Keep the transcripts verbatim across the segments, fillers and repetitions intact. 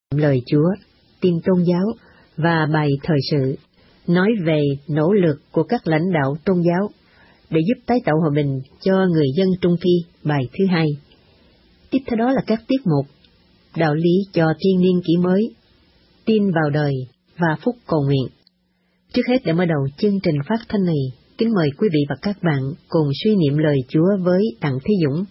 lời Chúa, tin tôn giáo và bài thời sự, nói về nỗ lực của các lãnh đạo tôn giáo để giúp tái tạo hòa bình cho người dân Trung Phi, bài thứ hai. Tiếp theo đó là các tiết mục đạo lý cho thiên niên kỷ mới, tin vào đời và phúc cầu nguyện. Trước hết, để mở đầu chương trình phát thanh này, kính mời quý vị và các bạn cùng suy niệm lời Chúa với Đặng Thế Dũng.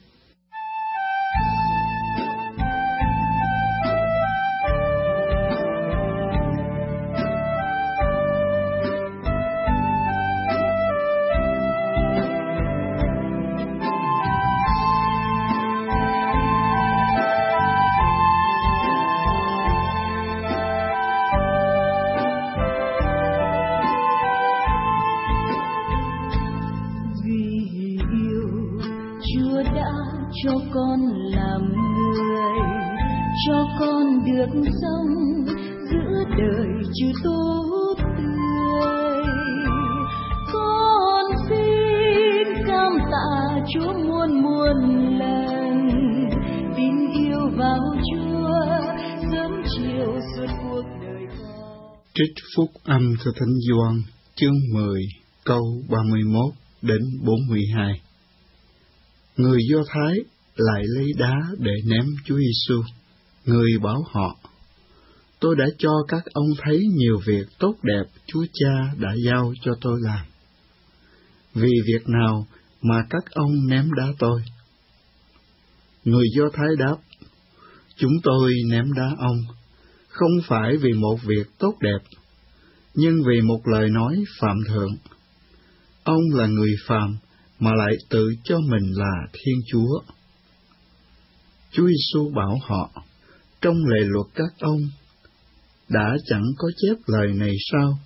Trích phúc âm theo Thánh Gioan chương mười câu ba mươi mốt đến bốn mươi hai. Người Do Thái lại lấy đá để ném Chúa Giêsu. Người bảo họ: Tôi đã cho các ông thấy nhiều việc tốt đẹp Chúa Cha đã giao cho tôi làm. Vì việc nào mà các ông ném đá tôi? Người Do Thái đáp: Chúng tôi ném đá ông không phải vì một việc tốt đẹp, nhưng vì một lời nói phạm thượng. Ông là người phàm mà lại tự cho mình là Thiên Chúa. Chúa Giêsu bảo họ: Trong lề luật các ông đã chẳng có chép lời này sao?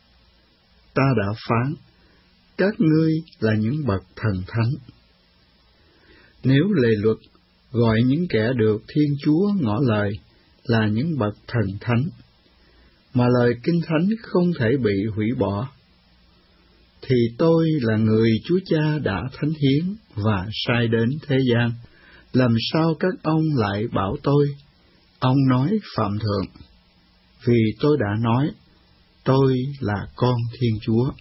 Ta đã phán, các ngươi là những bậc thần thánh. Nếu lề luật gọi những kẻ được Thiên Chúa ngỏ lời là những bậc thần thánh, mà lời Kinh Thánh không thể bị hủy bỏ, thì tôi là người Chúa Cha đã thánh hiến và sai đến thế gian, làm sao các ông lại bảo tôi, ông nói phạm thượng? Vì tôi đã nói, tôi là con Thiên Chúa.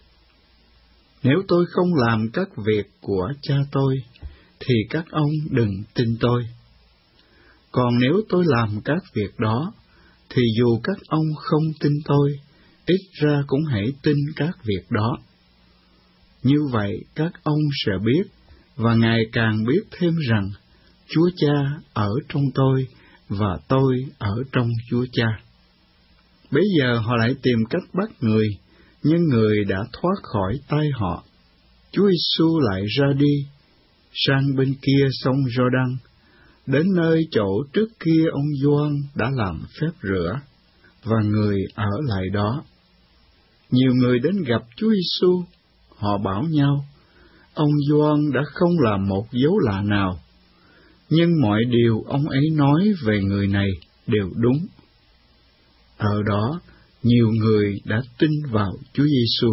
Nếu tôi không làm các việc của Cha tôi, thì các ông đừng tin tôi. Còn nếu tôi làm các việc đó, thì dù các ông không tin tôi, ít ra cũng hãy tin các việc đó. Như vậy các ông sẽ biết, và ngày càng biết thêm rằng, Chúa Cha ở trong tôi, và tôi ở trong Chúa Cha. Bây giờ họ lại tìm cách bắt người, nhưng người đã thoát khỏi tay họ. Chúa Giêsu lại ra đi, sang bên kia sông Giô-đăng, đến nơi chỗ trước kia ông Gioan đã làm phép rửa, và người ở lại đó. Nhiều người đến gặp Chúa Giêsu, họ bảo nhau, ông Gioan đã không làm một dấu lạ nào, nhưng mọi điều ông ấy nói về người này đều đúng. Ở đó, nhiều người đã tin vào Chúa Giêsu.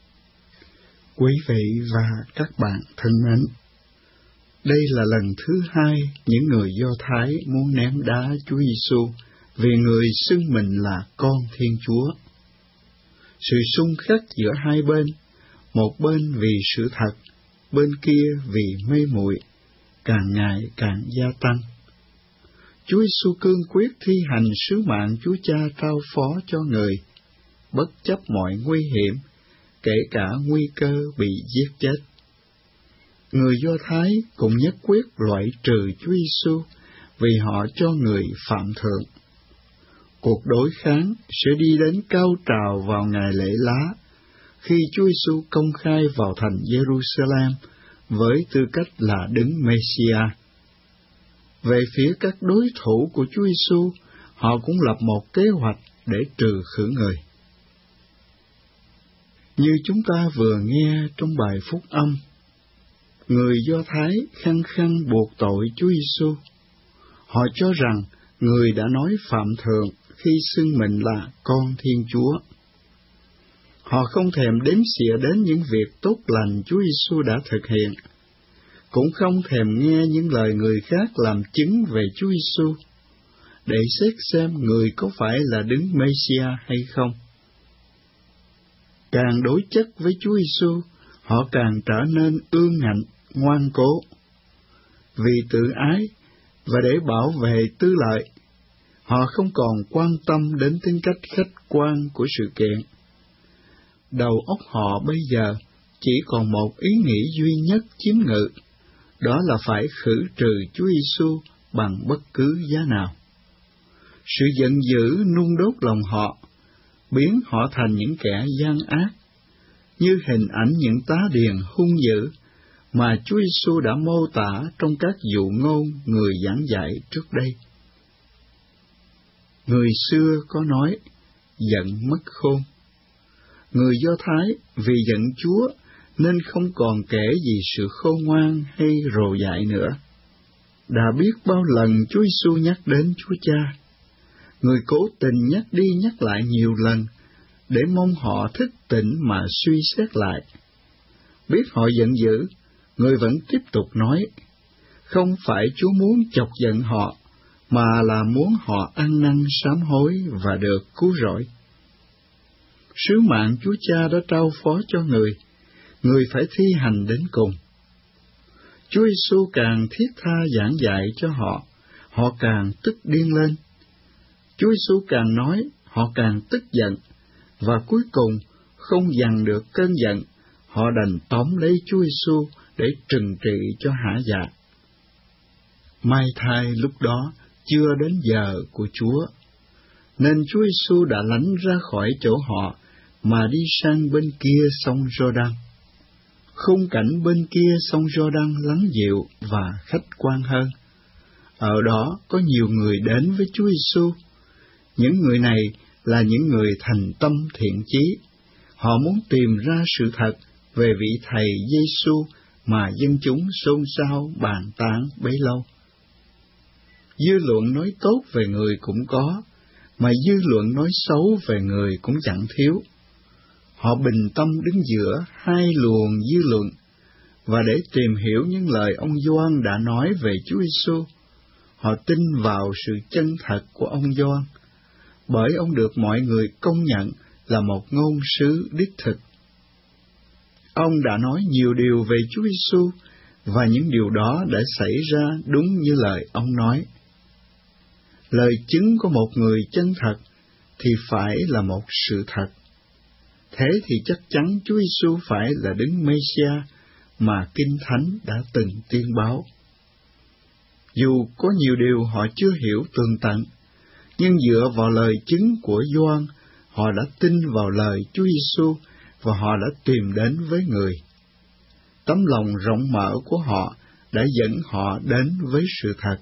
Quý vị và các bạn thân mến, đây là lần thứ hai những người Do Thái muốn ném đá Chúa Giêsu vì người xưng mình là con Thiên Chúa. Sự xung khắc giữa hai bên, một bên vì sự thật, bên kia vì mê muội, càng ngày càng gia tăng. Chúa Giêsu cương quyết thi hành sứ mạng Chúa Cha trao phó cho người, bất chấp mọi nguy hiểm, kể cả nguy cơ bị giết chết. Người Do Thái cũng nhất quyết loại trừ Chúa Giêsu vì họ cho người phạm thượng. Cuộc đối kháng sẽ đi đến cao trào vào ngày lễ lá, khi Chúa Giêsu công khai vào thành Jerusalem với tư cách là Đấng Messiah. Về phía các đối thủ của Chúa Giêsu, họ cũng lập một kế hoạch để trừ khử người. Như chúng ta vừa nghe trong bài phúc âm, người Do Thái khăng khăng buộc tội Chúa Giêsu. Họ cho rằng người đã nói phạm thượng khi xưng mình là con Thiên Chúa. Họ không thèm đếm xỉa đến những việc tốt lành Chúa Giêsu đã thực hiện, cũng không thèm nghe những lời người khác làm chứng về Chúa Giêsu. để xét xem người có phải là Đấng Mêsia hay không. Càng đối chất với Chúa Giêsu, họ càng trở nên ương ngạnh, ngoan cố. Vì tự ái và để bảo vệ tư lợi, họ không còn quan tâm đến tính cách khách quan của sự kiện. Đầu óc họ bây giờ chỉ còn một ý nghĩ duy nhất chiếm ngự, đó là phải khử trừ Chúa Giêsu bằng bất cứ giá nào. Sự giận dữ nung đốt lòng họ, biến họ thành những kẻ gian ác, như hình ảnh những tá điền hung dữ mà Chúa Giêsu đã mô tả trong các dụ ngôn người giảng dạy trước đây. Người xưa có nói, giận mất khôn. Người Do Thái vì giận Chúa nên không còn kể gì sự khôn ngoan hay rồ dại nữa. Đã biết bao lần Chúa Giêsu nhắc đến Chúa Cha, người cố tình nhắc đi nhắc lại nhiều lần, để mong họ thức tỉnh mà suy xét lại. Biết họ giận dữ, người vẫn tiếp tục nói, không phải Chúa muốn chọc giận họ, mà là muốn họ ăn năn sám hối và được cứu rỗi. Sứ mạng Chúa Cha đã trao phó cho người, người phải thi hành đến cùng. Chúa Giêsu càng thiết tha giảng dạy cho họ, họ càng tức điên lên. Chúa Giêsu càng nói, họ càng tức giận, và cuối cùng không dằn được cơn giận, họ đành tóm lấy Chúa Giêsu để trừng trị cho hả dạ. May thay lúc đó chưa đến giờ của Chúa, nên Chúa Giêsu đã lánh ra khỏi chỗ họ mà đi sang bên kia sông Giô-đăng. Khung cảnh bên kia sông Giô-đăng lắng dịu và khách quan hơn. Ở đó có nhiều người đến với Chúa Giêsu. Những người này là những người thành tâm thiện chí. Họ muốn tìm ra sự thật về vị Thầy Giêsu mà dân chúng xôn xao bàn tán bấy lâu. Dư luận nói tốt về người cũng có, mà dư luận nói xấu về người cũng chẳng thiếu. Họ bình tâm đứng giữa hai luồng dư luận, và để tìm hiểu những lời ông Gioan đã nói về Chúa Giêsu, họ tin vào sự chân thật của ông Gioan, bởi ông được mọi người công nhận là một ngôn sứ đích thực. Ông đã nói nhiều điều về Chúa Giêsu, và những điều đó đã xảy ra đúng như lời ông nói. Lời chứng của một người chân thật thì phải là một sự thật. Thế thì chắc chắn Chúa Giêsu phải là Đấng Mêsia mà Kinh Thánh đã từng tiên báo. Dù có nhiều điều họ chưa hiểu tường tận, nhưng dựa vào lời chứng của Gioan, họ đã tin vào lời Chúa Giêsu và họ đã tìm đến với người. Tấm lòng rộng mở của họ đã dẫn họ đến với sự thật.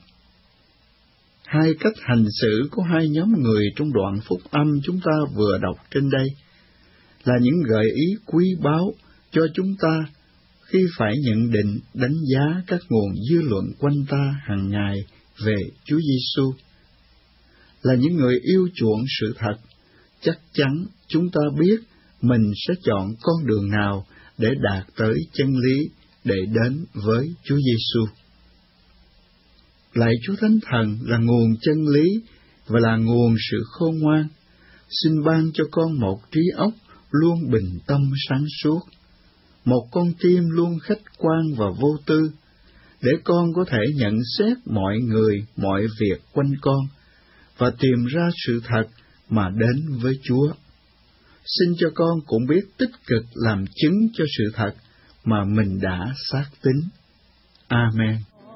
Hai cách hành xử của hai nhóm người trong đoạn phúc âm chúng ta vừa đọc trên đây là những gợi ý quý báu cho chúng ta khi phải nhận định, đánh giá các nguồn dư luận quanh ta hàng ngày về Chúa Giêsu. Là những người yêu chuộng sự thật, chắc chắn chúng ta biết mình sẽ chọn con đường nào để đạt tới chân lý, để đến với Chúa Giêsu. Lạy Chúa Thánh Thần là nguồn chân lý và là nguồn sự khôn ngoan. Xin ban cho con một trí óc luôn bình tâm sáng suốt, một con tim luôn khách quan và vô tư, để con có thể nhận xét mọi người, mọi việc quanh con, và tìm ra sự thật mà đến với Chúa. Xin cho con cũng biết tích cực làm chứng cho sự thật mà mình đã xác tín. Amen.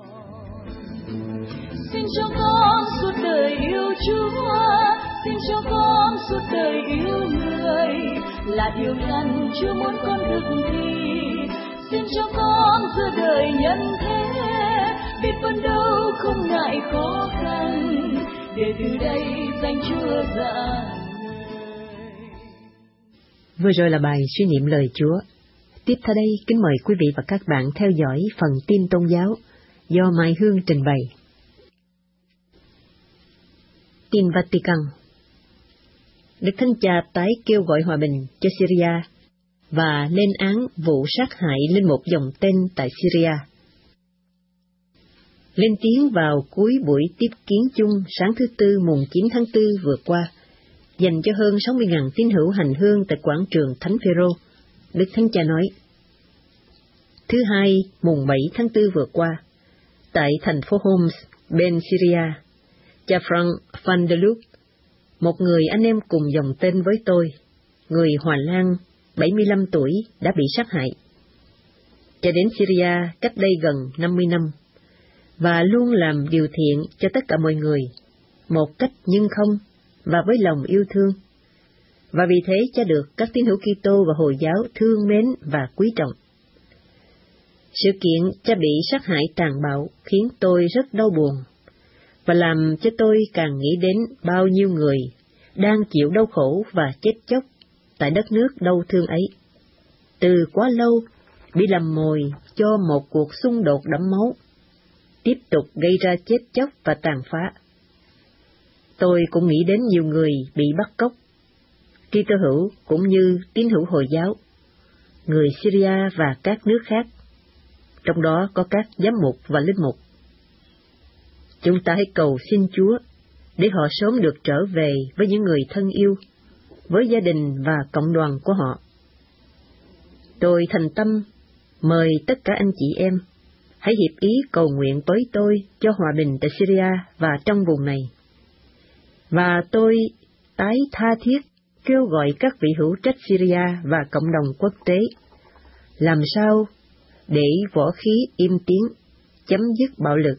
Xin cho con suốt đời yêu Chúa, xin cho con suốt đời yêu người, là điều răn Chúa muốn con thực thi. Xin cho con giữa đời nhân thế, biết phân đấu không ngại khó khăn, để từ đây danh Chúa ra. Vừa rồi là bài suy niệm lời Chúa. Tiếp theo đây, kính mời quý vị và các bạn theo dõi phần tin tôn giáo do Mai Hương trình bày. Tin Vatican. Đức Thánh Cha tái kêu gọi hòa bình cho Syria và lên án vụ sát hại linh mục dòng tên tại Syria. lên tiếng vào cuối buổi tiếp kiến chung sáng thứ Tư mùng chín tháng tư vừa qua, dành cho hơn sáu mươi nghìn tín hữu hành hương tại quảng trường Thánh Phêrô, Đức Thánh Cha nói: Thứ Hai mùng bảy tháng tư vừa qua, tại thành phố Homs, bên Syria, cha Frank van der Luc, một người anh em cùng dòng tên với tôi, người Hòa Lan, bảy mươi lăm tuổi, đã bị sát hại. Cha đến Syria cách đây gần năm mươi năm, và luôn làm điều thiện cho tất cả mọi người, một cách nhưng không, và với lòng yêu thương. Và vì thế cha được các tín hữu Kitô và Hồi giáo thương mến và quý trọng. Sự kiện cha bị sát hại tàn bạo khiến tôi rất đau buồn, và làm cho tôi càng nghĩ đến bao nhiêu người đang chịu đau khổ và chết chóc tại đất nước đau thương ấy, từ quá lâu bị làm mồi cho một cuộc xung đột đẫm máu, tiếp tục gây ra chết chóc và tàn phá. Tôi cũng nghĩ đến nhiều người bị bắt cóc, Kitô hữu cũng như tín hữu Hồi giáo, người Syria và các nước khác, trong đó có các giám mục và linh mục. Chúng ta hãy cầu xin Chúa để họ sớm được trở về với những người thân yêu, với gia đình và cộng đoàn của họ. Tôi thành tâm mời tất cả anh chị em hãy hiệp ý cầu nguyện với tôi cho hòa bình tại Syria và trong vùng này. Và tôi tái tha thiết kêu gọi các vị hữu trách Syria và cộng đồng quốc tế làm sao để võ khí im tiếng, chấm dứt bạo lực.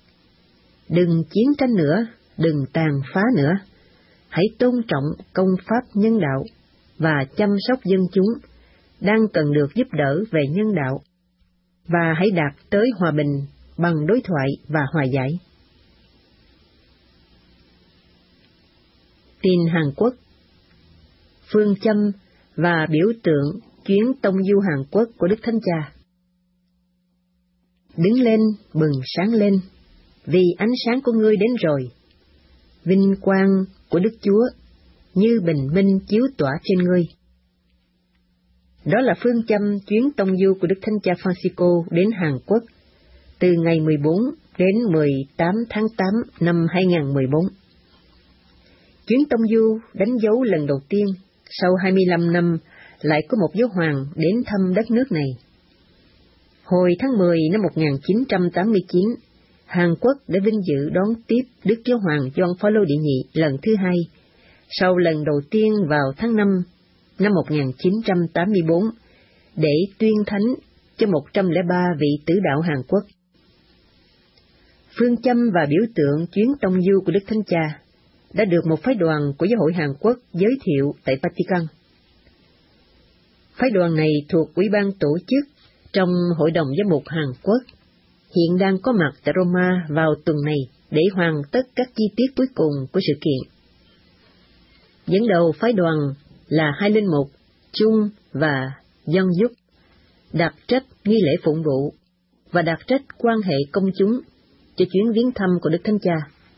Đừng chiến tranh nữa, đừng tàn phá nữa. Hãy tôn trọng công pháp nhân đạo và chăm sóc dân chúng đang cần được giúp đỡ về nhân đạo, và hãy đạt tới hòa bình bằng đối thoại và hòa giải. Tin Hàn Quốc. Phương châm và biểu tượng chuyến tông du Hàn Quốc của Đức Thánh Cha. Đứng lên, bừng sáng lên, vì ánh sáng của ngươi đến rồi. Vinh quang của Đức Chúa như bình minh chiếu tỏa trên ngươi. Đó là phương châm chuyến tông du của Đức Thánh Cha Francisco đến Hàn Quốc từ ngày mười bốn đến mười tám tháng tám năm hai nghìn không trăm mười bốn. Chuyến tông du đánh dấu lần đầu tiên sau hai mươi lăm năm lại có một giáo hoàng đến thăm đất nước này. Hồi tháng mười năm một nghìn chín trăm tám mươi chín, Hàn Quốc đã vinh dự đón tiếp Đức Giáo hoàng Gioan Phaolô đệ nhị lần thứ hai, sau lần đầu tiên vào tháng năm năm một nghìn chín trăm tám mươi bốn, để tuyên thánh cho một trăm lẻ ba vị tử đạo Hàn Quốc. Phương châm và biểu tượng chuyến tông du của Đức Thánh Cha đã được một phái đoàn của Giáo hội Hàn Quốc giới thiệu tại Vatican. Phái đoàn này thuộc Ủy ban tổ chức trong Hội đồng Giám mục Hàn Quốc, hiện đang có mặt tại Roma vào tuần này để hoàn tất các chi tiết cuối cùng của sự kiện. Dẫn đầu phái đoàn là hai linh mục Chung và Dân Dúc, đặc trách nghi lễ phụng vụ và đặc trách quan hệ công chúng cho chuyến viếng thăm của Đức Thánh Cha.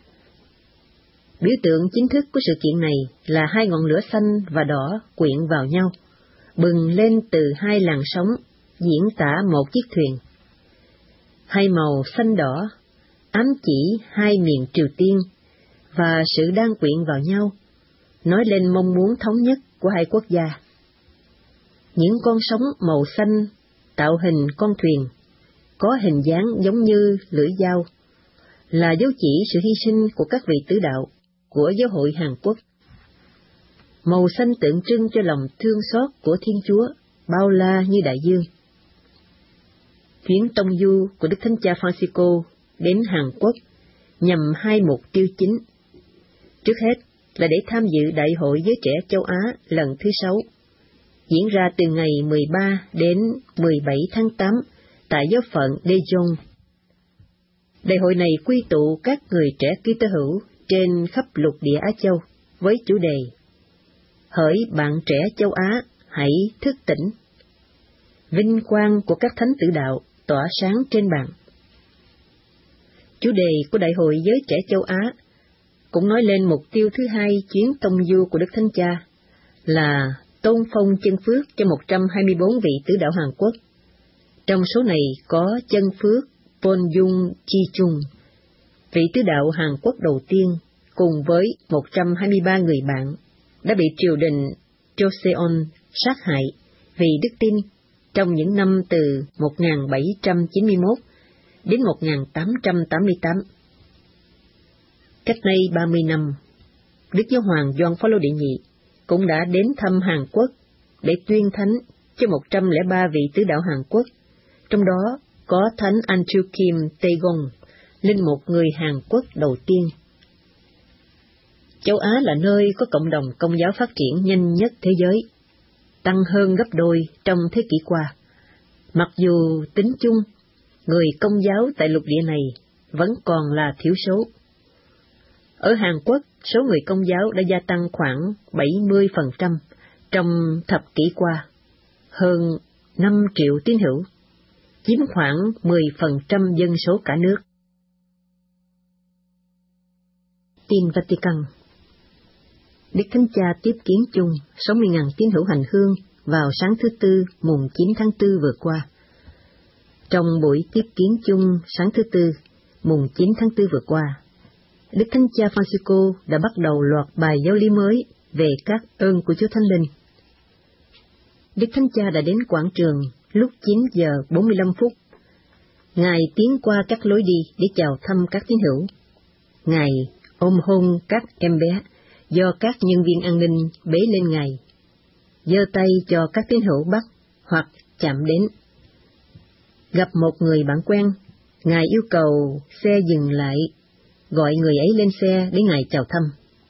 Biểu tượng chính thức của sự kiện này là hai ngọn lửa xanh và đỏ quyện vào nhau, bừng lên từ hai làn sóng, diễn tả một chiếc thuyền. Hai màu xanh đỏ ám chỉ hai miền Triều Tiên và sự đang quyện vào nhau, nói lên mong muốn thống nhất của hai quốc gia. Những con sóng màu xanh tạo hình con thuyền, có hình dáng giống như lưỡi dao, là dấu chỉ sự hy sinh của các vị tử đạo của Giáo hội Hàn Quốc. Màu xanh tượng trưng cho lòng thương xót của Thiên Chúa, bao la như đại dương. Chuyến tông du của Đức Thánh Cha Francisco đến Hàn Quốc nhằm hai mục tiêu chính. Trước hết là để tham dự Đại hội Giới Trẻ Châu Á lần thứ sáu, diễn ra từ ngày mười ba đến mười bảy tháng tám tại giáo phận Daejeon. Đại hội này quy tụ các người trẻ Kitô hữu trên khắp lục địa Á Châu với chủ đề Hỡi bạn trẻ châu Á, hãy thức tỉnh. Vinh quang của các thánh tử đạo tỏa sáng trên bạn. Chủ đề của Đại hội Giới Trẻ Châu Á cũng nói lên mục tiêu thứ hai chuyến tông du của Đức Thánh Cha là tôn phong chân phước cho một trăm hai mươi bốn vị tử đạo Hàn Quốc. Trong số này có chân phước Ponyung Chi Chung, vị tứ đạo Hàn Quốc đầu tiên, cùng với một trăm hai mươi ba người bạn, đã bị triều đình Joseon sát hại vì đức tin trong những năm từ một nghìn bảy trăm chín mươi mốt đến một nghìn tám trăm tám mươi tám. Cách đây ba mươi năm, Đức Giáo hoàng Gioan Phaolô đệ nhị cũng đã đến thăm Hàn Quốc để tuyên thánh cho một trăm lẻ ba vị tứ đạo Hàn Quốc, trong đó có Thánh Andrew Kim Taegong, linh mục người Hàn Quốc đầu tiên. Châu Á là nơi có cộng đồng Công giáo phát triển nhanh nhất thế giới, tăng hơn gấp đôi trong thế kỷ qua. Mặc dù tính chung, người Công giáo tại lục địa này vẫn còn là thiểu số. Ở Hàn Quốc, số người Công giáo đã gia tăng khoảng bảy mươi phần trăm trong thập kỷ qua, hơn năm triệu tín hữu, chiếm khoảng mười phần trăm dân số cả nước. Tin Vatican. Đức Thánh Cha tiếp kiến chung sáu mươi nghìn tín hữu hành hương vào sáng thứ Tư mùng chín tháng tư vừa qua. Trong buổi tiếp kiến chung sáng thứ Tư mùng chín tháng tư vừa qua, Đức Thánh Cha Francisco đã bắt đầu loạt bài giáo lý mới về các ơn của Chúa Thánh Linh. Đức Thánh Cha đã đến quảng trường lúc chín giờ bốn mươi lăm phút. Ngài tiến qua các lối đi để chào thăm các tín hữu. Ngài ôm hôn các em bé do các nhân viên an ninh bế lên Ngài, giơ tay cho các tín hữu bắt hoặc chạm đến. Gặp một người bạn quen, Ngài yêu cầu xe dừng lại, gọi người ấy lên xe để Ngài chào thăm.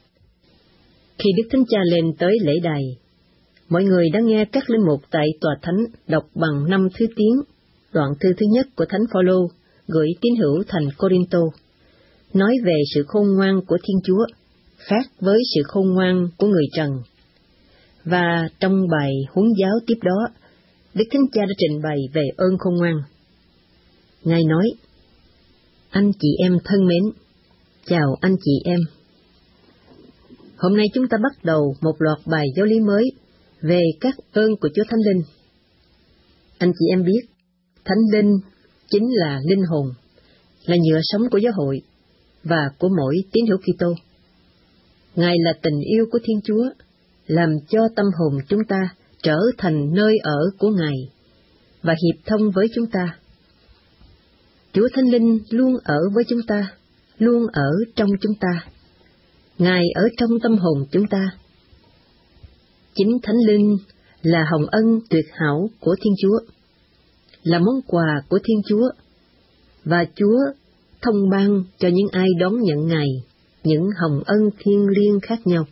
Khi Đức Thánh Cha lên tới lễ đài, mọi người đã nghe các linh mục tại tòa thánh đọc bằng năm thứ tiếng đoạn thư thứ nhất của Thánh Phaolô gửi tín hữu thành Corinto, nói về sự khôn ngoan của Thiên Chúa, khác với sự khôn ngoan của người trần. Và trong bài huấn giáo tiếp đó, Đức Thánh Cha đã trình bày về ơn khôn ngoan. Ngài nói: Anh chị em thân mến, chào anh chị em. Hôm nay chúng ta bắt đầu một loạt bài giáo lý mới về các ơn của Chúa Thánh Linh. Anh chị em biết, Thánh Linh chính là linh hồn, là nhựa sống của giáo hội và của mỗi tín hữu Kitô. Ngài là tình yêu của Thiên Chúa, làm cho tâm hồn chúng ta trở thành nơi ở của Ngài và hiệp thông với chúng ta. Chúa Thánh Linh luôn ở với chúng ta, luôn ở trong chúng ta. Ngài ở trong tâm hồn chúng ta. Chính Thánh Linh là hồng ân tuyệt hảo của Thiên Chúa, là món quà của Thiên Chúa, và Chúa thông ban cho những ai đón nhận Ngài những hồng ân thiêng liêng khác nhau.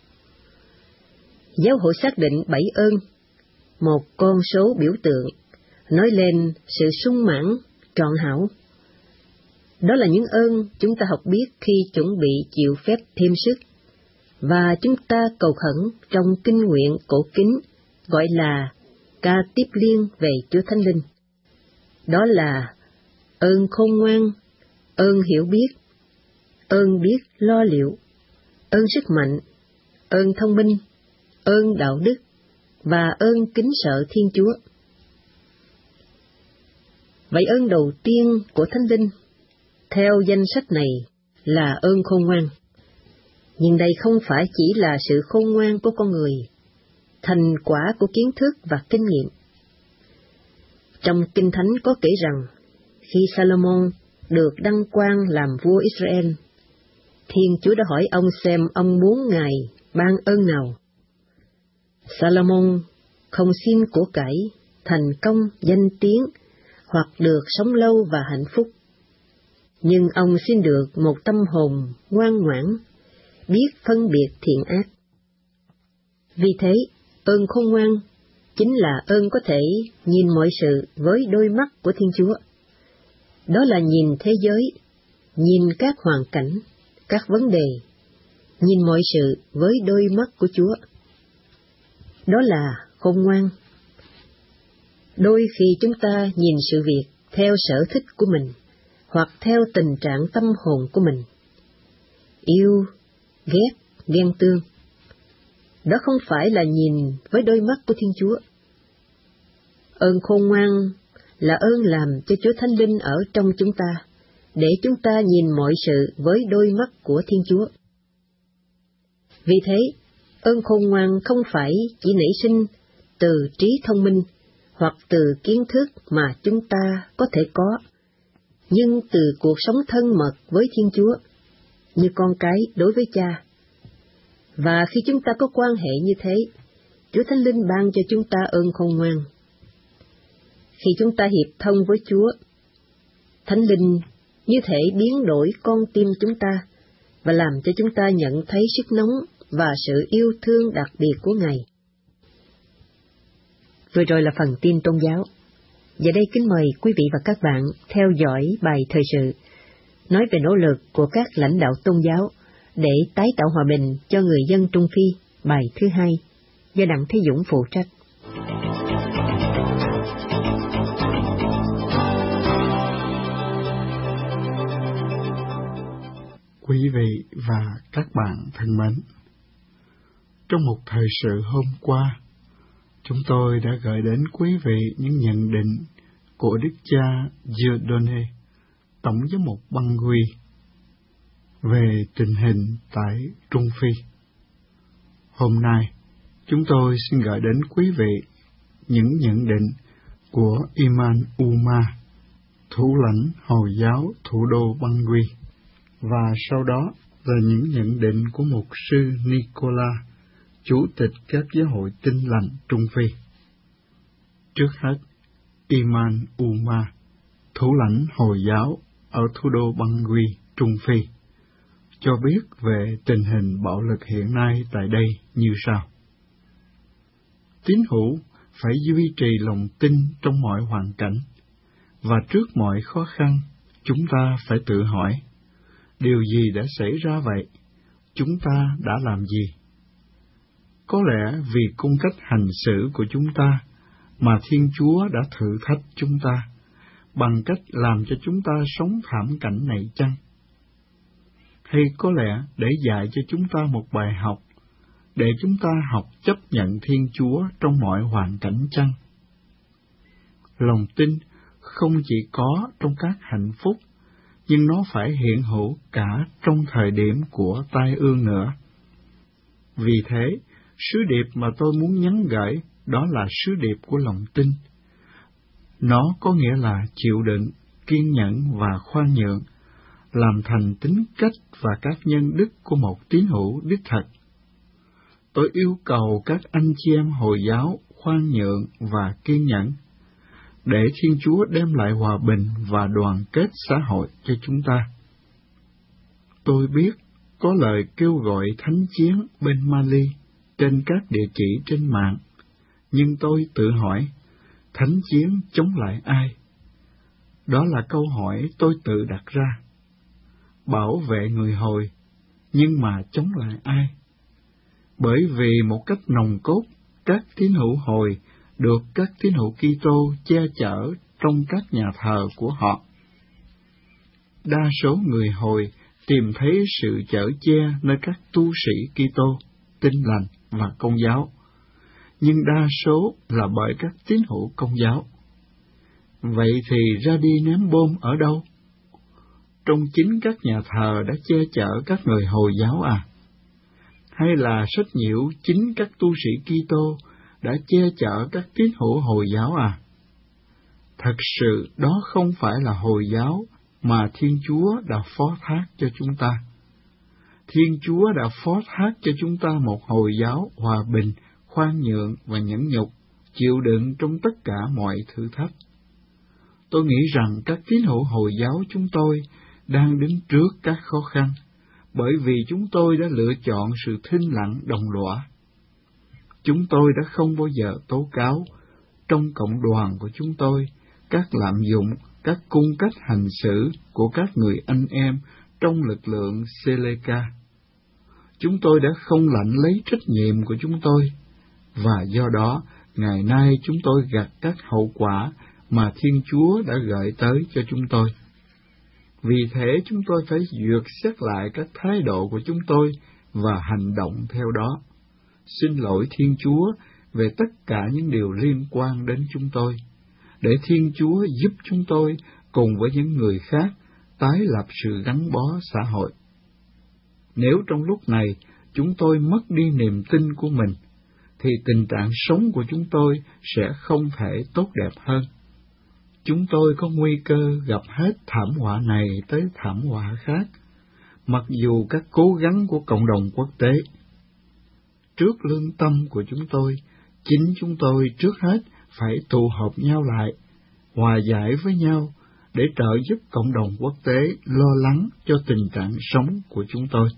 Giáo hội xác định bảy ơn, một con số biểu tượng, nói lên sự sung mãn, trọn hảo. Đó là những ơn chúng ta học biết khi chuẩn bị chịu phép thêm sức, và chúng ta cầu khẩn trong kinh nguyện cổ kính gọi là ca tiếp liên về Chúa Thánh Linh. Đó là ơn khôn ngoan, ơn hiểu biết, ơn biết lo liệu, ơn sức mạnh, ơn thông minh, ơn đạo đức, và ơn kính sợ Thiên Chúa. Vậy ơn đầu tiên của Thánh Linh, theo danh sách này, là ơn khôn ngoan. Nhưng đây không phải chỉ là sự khôn ngoan của con người, thành quả của kiến thức và kinh nghiệm. Trong Kinh Thánh có kể rằng, khi Salomon được đăng quang làm vua Israel, Thiên Chúa đã hỏi ông xem ông muốn Ngài ban ơn nào. Salomon không xin của cải, thành công, danh tiếng, hoặc được sống lâu và hạnh phúc. Nhưng ông xin được một tâm hồn ngoan ngoãn, biết phân biệt thiện ác. Vì thế, ơn khôn ngoan chính là ơn có thể nhìn mọi sự với đôi mắt của Thiên Chúa. Đó là nhìn thế giới, nhìn các hoàn cảnh, các vấn đề, nhìn mọi sự với đôi mắt của Chúa. Đó là khôn ngoan. Đôi khi chúng ta nhìn sự việc theo sở thích của mình, hoặc theo tình trạng tâm hồn của mình. Yêu, ghét, ghen tương. Đó không phải là nhìn với đôi mắt của Thiên Chúa. Ơn khôn ngoan là ơn làm cho Chúa Thánh Linh ở trong chúng ta, để chúng ta nhìn mọi sự với đôi mắt của Thiên Chúa. Vì thế, ơn khôn ngoan không phải chỉ nảy sinh từ trí thông minh hoặc từ kiến thức mà chúng ta có thể có, nhưng từ cuộc sống thân mật với Thiên Chúa, như con cái đối với Cha. Và khi chúng ta có quan hệ như thế, Chúa Thánh Linh ban cho chúng ta ơn khôn ngoan. Khi chúng ta hiệp thông với Chúa, Thánh Linh như thể biến đổi con tim chúng ta và làm cho chúng ta nhận thấy sức nóng và sự yêu thương đặc biệt của Ngài. Vừa rồi là phần tin tôn giáo. Giờ đây kính mời quý vị và các bạn theo dõi bài thời sự nói về nỗ lực của các lãnh đạo tôn giáo để tái tạo hòa bình cho người dân Trung Phi, bài thứ hai, do Đặng Thế Dũng phụ trách. Quý vị và các bạn thân mến, trong một thời sự hôm qua, chúng tôi đã gửi đến quý vị những nhận định của Đức cha Dieudonné, Tổng giám mục Bangui, về tình hình tại Trung Phi. Hôm nay, chúng tôi xin gửi đến quý vị những nhận định của Imam Uma, thủ lãnh Hồi giáo thủ đô Bangui, và sau đó là những nhận định của mục sư Nicola, chủ tịch các giáo hội Tin lành Trung Phi. Trước hết, Imam Uma, thủ lãnh Hồi giáo ở thủ đô Bangui, Trung Phi, cho biết về tình hình bạo lực hiện nay tại đây như sau. Tín hữu phải duy trì lòng tin trong mọi hoàn cảnh, và trước mọi khó khăn, chúng ta phải tự hỏi, điều gì đã xảy ra vậy? Chúng ta đã làm gì? Có lẽ vì cung cách hành xử của chúng ta mà Thiên Chúa đã thử thách chúng ta bằng cách làm cho chúng ta sống thảm cảnh này chăng? Hay có lẽ để dạy cho chúng ta một bài học, để chúng ta học chấp nhận Thiên Chúa trong mọi hoàn cảnh chăng? Lòng tin không chỉ có trong các hạnh phúc, nhưng nó phải hiện hữu cả trong thời điểm của tai ương nữa. Vì thế, sứ điệp mà tôi muốn nhắn gửi đó là sứ điệp của lòng tin. Nó có nghĩa là chịu đựng, kiên nhẫn và khoan nhượng, làm thành tính cách và các nhân đức của một tín hữu đích thực. Tôi yêu cầu các anh chị em Hồi giáo khoan nhượng và kiên nhẫn, để Thiên Chúa đem lại hòa bình và đoàn kết xã hội cho chúng ta. Tôi biết có lời kêu gọi thánh chiến bên Mali trên các địa chỉ trên mạng, nhưng tôi tự hỏi, thánh chiến chống lại ai? Đó là câu hỏi tôi tự đặt ra. Bảo vệ người Hồi, nhưng mà chống lại ai? Bởi vì một cách nòng cốt, các tín hữu Hồi được các tín hữu Kitô che chở trong các nhà thờ của họ. Đa số người Hồi tìm thấy sự chở che nơi các tu sĩ Kitô, Tin lành và Công giáo, nhưng đa số là bởi các tín hữu Công giáo. Vậy thì ra đi ném bom ở đâu? Trong chính các nhà thờ đã che chở các người Hồi giáo à? Hay là sách nhiễu chính các tu sĩ Kitô đã che chở các tín hữu Hồi giáo à? Thật sự đó không phải là Hồi giáo mà Thiên Chúa đã phó thác cho chúng ta. Thiên Chúa đã phó thác cho chúng ta một Hồi giáo hòa bình, khoan nhượng và nhẫn nhục, chịu đựng trong tất cả mọi thử thách. Tôi nghĩ rằng các tín hữu Hồi giáo chúng tôi đang đứng trước các khó khăn, bởi vì chúng tôi đã lựa chọn sự thinh lặng đồng lõa. Chúng tôi đã không bao giờ tố cáo trong cộng đoàn của chúng tôi các lạm dụng, các cung cách hành xử của các người anh em trong lực lượng Seleka. Chúng tôi đã không lãnh lấy trách nhiệm của chúng tôi, và do đó, ngày nay chúng tôi gặt các hậu quả mà Thiên Chúa đã gợi tới cho chúng tôi. Vì thế chúng tôi phải duyệt xét lại các thái độ của chúng tôi và hành động theo đó. Xin lỗi Thiên Chúa về tất cả những điều liên quan đến chúng tôi, để Thiên Chúa giúp chúng tôi cùng với những người khác tái lập sự gắn bó xã hội. Nếu trong lúc này chúng tôi mất đi niềm tin của mình, thì tình trạng sống của chúng tôi sẽ không thể tốt đẹp hơn. Chúng tôi có nguy cơ gặp hết thảm họa này tới thảm họa khác, mặc dù các cố gắng của cộng đồng quốc tế. Trước lương tâm của chúng tôi, chính chúng tôi trước hết phải tụ họp nhau lại, hòa giải với nhau để trợ giúp cộng đồng quốc tế lo lắng cho tình trạng sống của chúng tôi.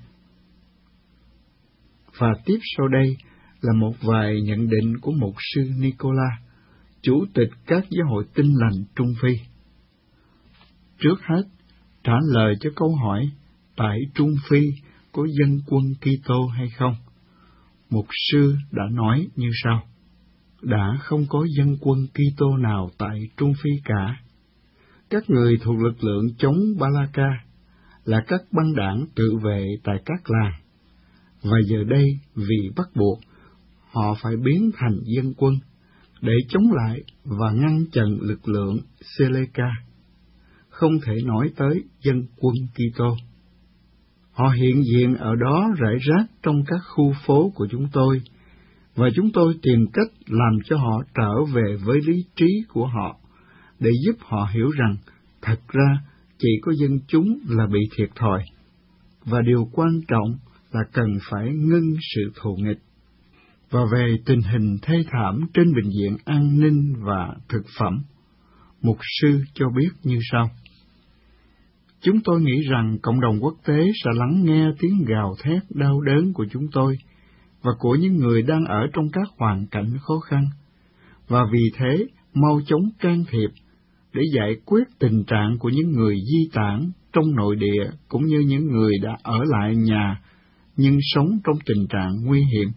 Và tiếp sau đây là một vài nhận định của mục sư Nicola, chủ tịch các giáo hội Tin Lành Trung Phi. Trước hết, trả lời cho câu hỏi tại Trung Phi có dân quân Kitô hay không? Mục sư đã nói như sau: đã không có dân quân Kitô nào tại Trung Phi cả. Các người thuộc lực lượng chống Balaka là các băng đảng tự vệ tại các làng, và giờ đây vì bắt buộc, họ phải biến thành dân quân để chống lại và ngăn chặn lực lượng Seleka. Không thể nói tới dân quân Kitô. Họ hiện diện ở đó rải rác trong các khu phố của chúng tôi, và chúng tôi tìm cách làm cho họ trở về với lý trí của họ, để giúp họ hiểu rằng thật ra chỉ có dân chúng là bị thiệt thòi, và điều quan trọng là cần phải ngưng sự thù nghịch. Và về tình hình thê thảm trên bệnh viện an ninh và thực phẩm, mục sư cho biết như sau: chúng tôi nghĩ rằng cộng đồng quốc tế sẽ lắng nghe tiếng gào thét đau đớn của chúng tôi và của những người đang ở trong các hoàn cảnh khó khăn, và vì thế mau chóng can thiệp để giải quyết tình trạng của những người di tản trong nội địa cũng như những người đã ở lại nhà nhưng sống trong tình trạng nguy hiểm.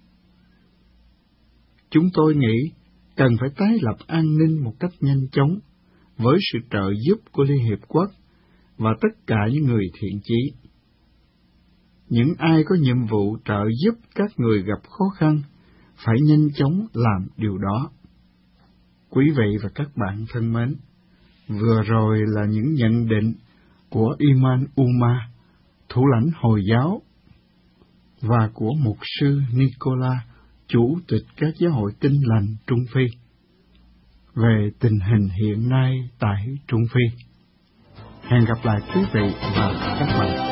Chúng tôi nghĩ cần phải tái lập an ninh một cách nhanh chóng với sự trợ giúp của Liên Hiệp Quốc và tất cả những người thiện chí. Những ai có nhiệm vụ trợ giúp các người gặp khó khăn phải nhanh chóng làm điều đó. Quý vị và các bạn thân mến, vừa rồi là những nhận định của Iman Uma, thủ lãnh Hồi giáo, và của mục sư Nicola, chủ tịch các giáo hội Tin Lành Trung Phi, về tình hình hiện nay tại Trung Phi. Hẹn gặp lại quý vị và các bạn.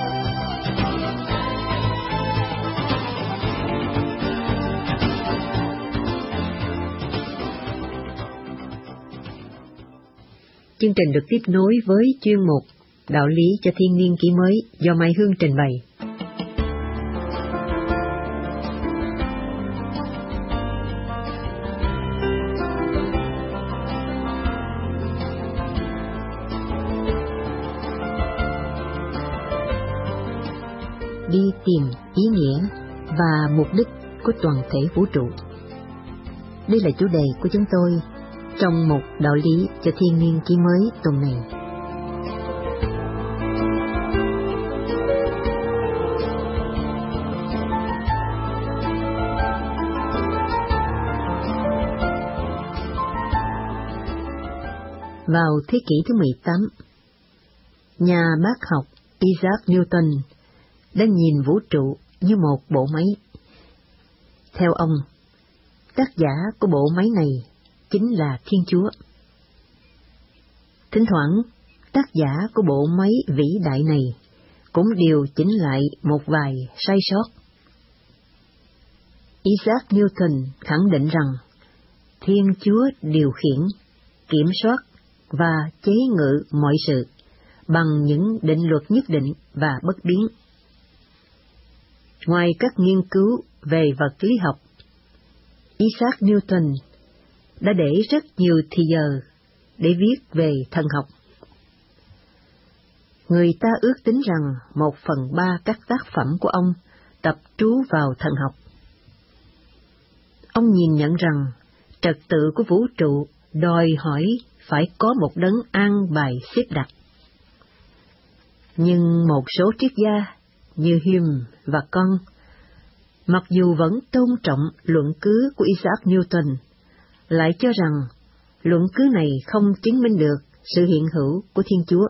Chương trình được tiếp nối với chuyên mục Đạo lý cho thiên niên kỷ mới do Mai Hương trình bày. Đi tìm ý nghĩa và mục đích của toàn thể vũ trụ. Đây là chủ đề của chúng tôi trong một đạo lý cho thiên niên kỷ mới tuần này. Vào thế kỷ thứ mười tám, nhà bác học Isaac Newton đã nhìn vũ trụ như một bộ máy. Theo ông, tác giả của bộ máy này chính là Thiên Chúa. Thỉnh thoảng, tác giả của bộ máy vĩ đại này cũng điều chỉnh lại một vài sai sót. Isaac Newton khẳng định rằng Thiên Chúa điều khiển, kiểm soát và chế ngự mọi sự bằng những định luật nhất định và bất biến. Ngoài các nghiên cứu về vật lý học, Isaac Newton đã để rất nhiều thời giờ để viết về thần học. Người ta ước tính rằng một phần ba các tác phẩm của ông tập trú vào thần học. Ông nhìn nhận rằng trật tự của vũ trụ đòi hỏi phải có một đấng an bài xếp đặt. Nhưng một số triết gia như Hume và Kant, mặc dù vẫn tôn trọng luận cứ của Isaac Newton, lại cho rằng luận cứ này không chứng minh được sự hiện hữu của Thiên Chúa.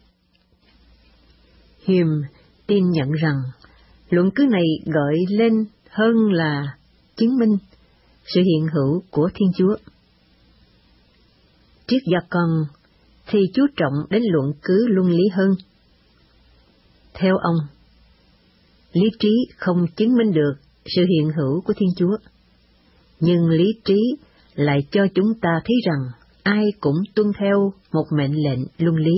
Hume tin nhận rằng luận cứ này gợi lên hơn là chứng minh sự hiện hữu của Thiên Chúa. Triết gia Con thì chú trọng đến luận cứ luân lý hơn. Theo ông, lý trí không chứng minh được sự hiện hữu của Thiên Chúa, nhưng lý trí lại cho chúng ta thấy rằng ai cũng tuân theo một mệnh lệnh luân lý.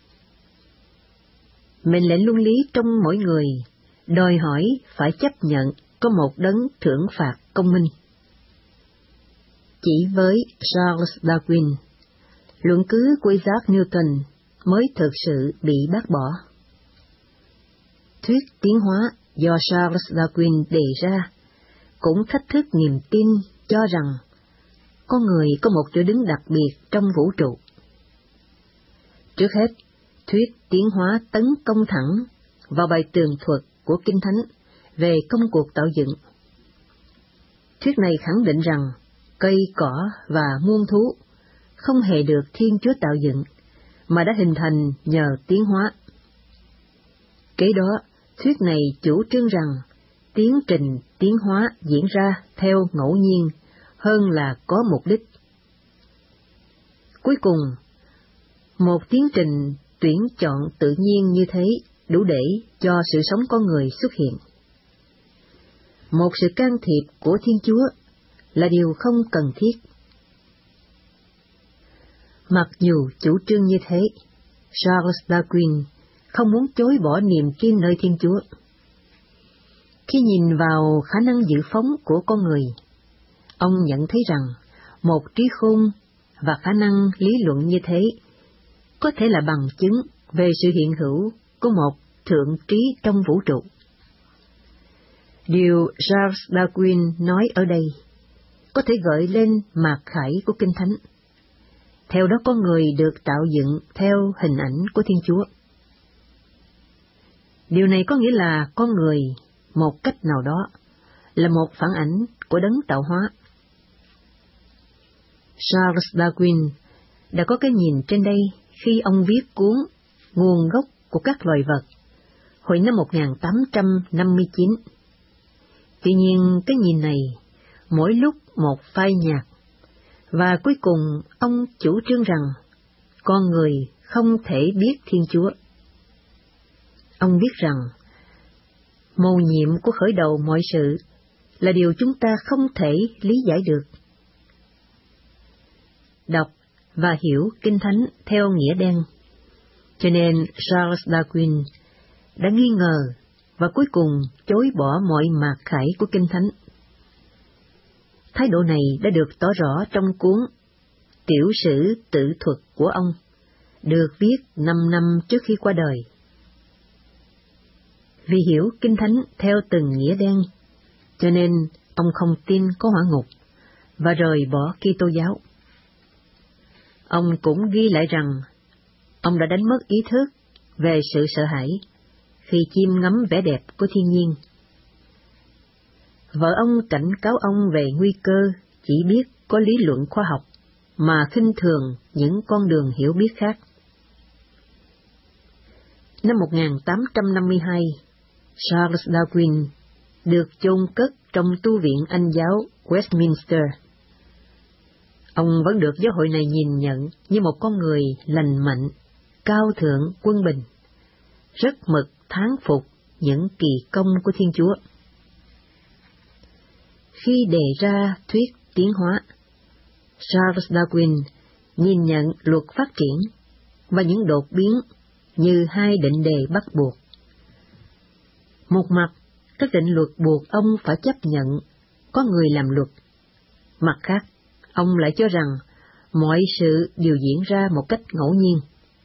Mệnh lệnh luân lý trong mỗi người đòi hỏi phải chấp nhận có một đấng thưởng phạt công minh. Chỉ với Charles Darwin, luận cứ của Isaac Newton mới thực sự bị bác bỏ. Thuyết tiến hóa do Charles Darwin đề ra cũng thách thức niềm tin cho rằng con người có một chỗ đứng đặc biệt trong vũ trụ. Trước hết, thuyết tiến hóa tấn công thẳng vào bài tường thuật của Kinh Thánh về công cuộc tạo dựng. Thuyết này khẳng định rằng cây cỏ và muôn thú không hề được Thiên Chúa tạo dựng, mà đã hình thành nhờ tiến hóa. Kế đó, thuyết này chủ trương rằng tiến trình tiến hóa diễn ra theo ngẫu nhiên hơn là có mục đích. Cuối cùng, một tiến trình tuyển chọn tự nhiên như thế đủ để cho sự sống con người xuất hiện. Một sự can thiệp của Thiên Chúa là điều không cần thiết. Mặc dù chủ trương như thế, Charles Darwin không muốn chối bỏ niềm tin nơi Thiên Chúa. Khi nhìn vào khả năng dự phóng của con người, ông nhận thấy rằng một trí khôn và khả năng lý luận như thế có thể là bằng chứng về sự hiện hữu của một thượng trí trong vũ trụ. Điều Charles Darwin nói ở đây có thể gợi lên mạt khải của Kinh Thánh. Theo đó con người được tạo dựng theo hình ảnh của Thiên Chúa. Điều này có nghĩa là con người, một cách nào đó, là một phản ảnh của đấng tạo hóa. Charles Darwin đã có cái nhìn trên đây khi ông viết cuốn Nguồn gốc của các loài vật, hồi năm một nghìn tám trăm năm mươi chín. Tuy nhiên cái nhìn này mỗi lúc một phai nhạt, và cuối cùng ông chủ trương rằng con người không thể biết Thiên Chúa. Ông biết rằng mầu nhiệm của khởi đầu mọi sự là điều chúng ta không thể lý giải được. Đọc và hiểu Kinh Thánh theo nghĩa đen, cho nên Charles Darwin đã nghi ngờ và cuối cùng chối bỏ mọi mạt khải của Kinh Thánh. Thái độ này đã được tỏ rõ trong cuốn Tiểu sử tự thuật của ông, được viết năm năm trước khi qua đời. Vì hiểu Kinh Thánh theo từng nghĩa đen, cho nên ông không tin có hỏa ngục và rời bỏ Kitô giáo. Ông cũng ghi lại rằng ông đã đánh mất ý thức về sự sợ hãi khi chiêm ngắm vẻ đẹp của thiên nhiên. Vợ ông cảnh cáo ông về nguy cơ chỉ biết có lý luận khoa học mà khinh thường những con đường hiểu biết khác. Năm một nghìn tám trăm năm mươi hai, Charles Darwin được chôn cất trong tu viện Anh giáo Westminster. Ông vẫn được giáo hội này nhìn nhận như một con người lành mạnh, cao thượng, quân bình, rất mực thán phục những kỳ công của Thiên Chúa. Khi đề ra thuyết tiến hóa, Charles Darwin nhìn nhận luật phát triển và những đột biến như hai định đề bắt buộc. Một mặt, các định luật buộc ông phải chấp nhận có người làm luật. Mặt khác, ông lại cho rằng mọi sự đều diễn ra một cách ngẫu nhiên.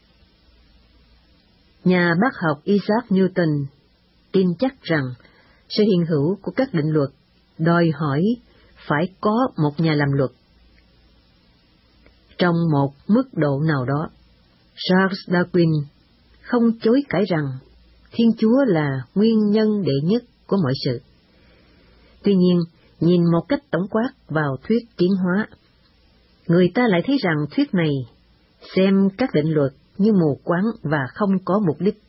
Nhà bác học Isaac Newton tin chắc rằng sự hiện hữu của các định luật đòi hỏi phải có một nhà làm luật. Trong một mức độ nào đó, Charles Darwin không chối cãi rằng Thiên Chúa là nguyên nhân đệ nhất của mọi sự. Tuy nhiên, nhìn một cách tổng quát vào thuyết tiến hóa, Người ta lại thấy rằng thuyết này xem các định luật như mù quáng và không có mục đích.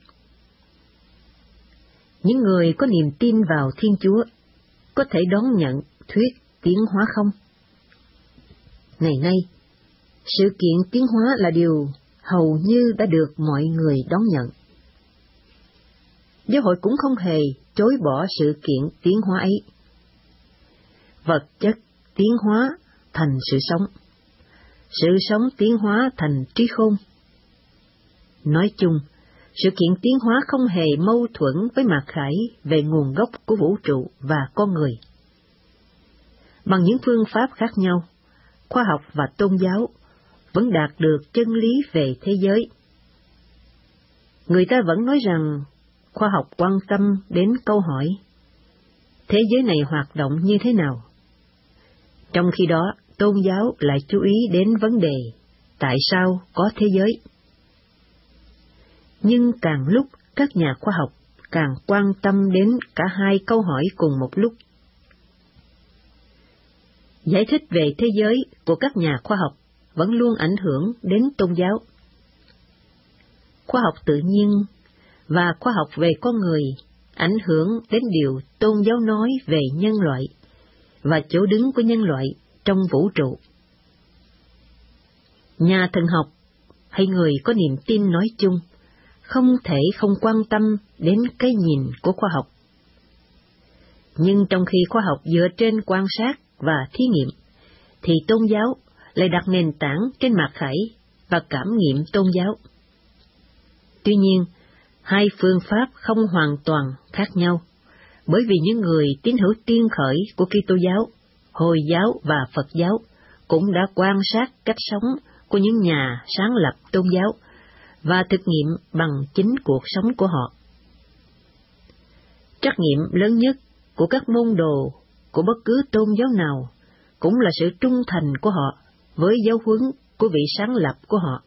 Những người có niềm tin vào Thiên Chúa có thể đón nhận thuyết tiến hóa không? Ngày nay, sự kiện tiến hóa là điều hầu như đã được mọi người đón nhận. Giáo hội cũng không hề chối bỏ sự kiện tiến hóa ấy. Vật chất tiến hóa thành sự sống, sự sống tiến hóa thành trí khôn. Nói chung, sự kiện tiến hóa không hề mâu thuẫn với mặc khải về nguồn gốc của vũ trụ và con người. Bằng những phương pháp khác nhau, khoa học và tôn giáo vẫn đạt được chân lý về thế giới. Người ta vẫn nói rằng khoa học quan tâm đến câu hỏi thế giới này hoạt động như thế nào. Trong khi đó, tôn giáo lại chú ý đến vấn đề tại sao có thế giới. Nhưng càng lúc các nhà khoa học càng quan tâm đến cả hai câu hỏi cùng một lúc. Giải thích về thế giới của các nhà khoa học vẫn luôn ảnh hưởng đến tôn giáo. Khoa học tự nhiên và khoa học về con người ảnh hưởng đến điều tôn giáo nói về nhân loại và chỗ đứng của nhân loại trong vũ trụ. Nhà thần học hay người có niềm tin nói chung không thể không quan tâm đến cái nhìn của khoa học. Nhưng trong khi khoa học dựa trên quan sát và thí nghiệm, thì tôn giáo lại đặt nền tảng trên mặc khải và cảm nghiệm tôn giáo. Tuy nhiên, hai phương pháp không hoàn toàn khác nhau, bởi vì những người tín hữu tiên khởi của Kitô giáo, Hồi giáo và Phật giáo cũng đã quan sát cách sống của những nhà sáng lập tôn giáo và thực nghiệm bằng chính cuộc sống của họ. Trắc nghiệm lớn nhất của các môn đồ của bất cứ tôn giáo nào cũng là sự trung thành của họ với giáo huấn của vị sáng lập của họ.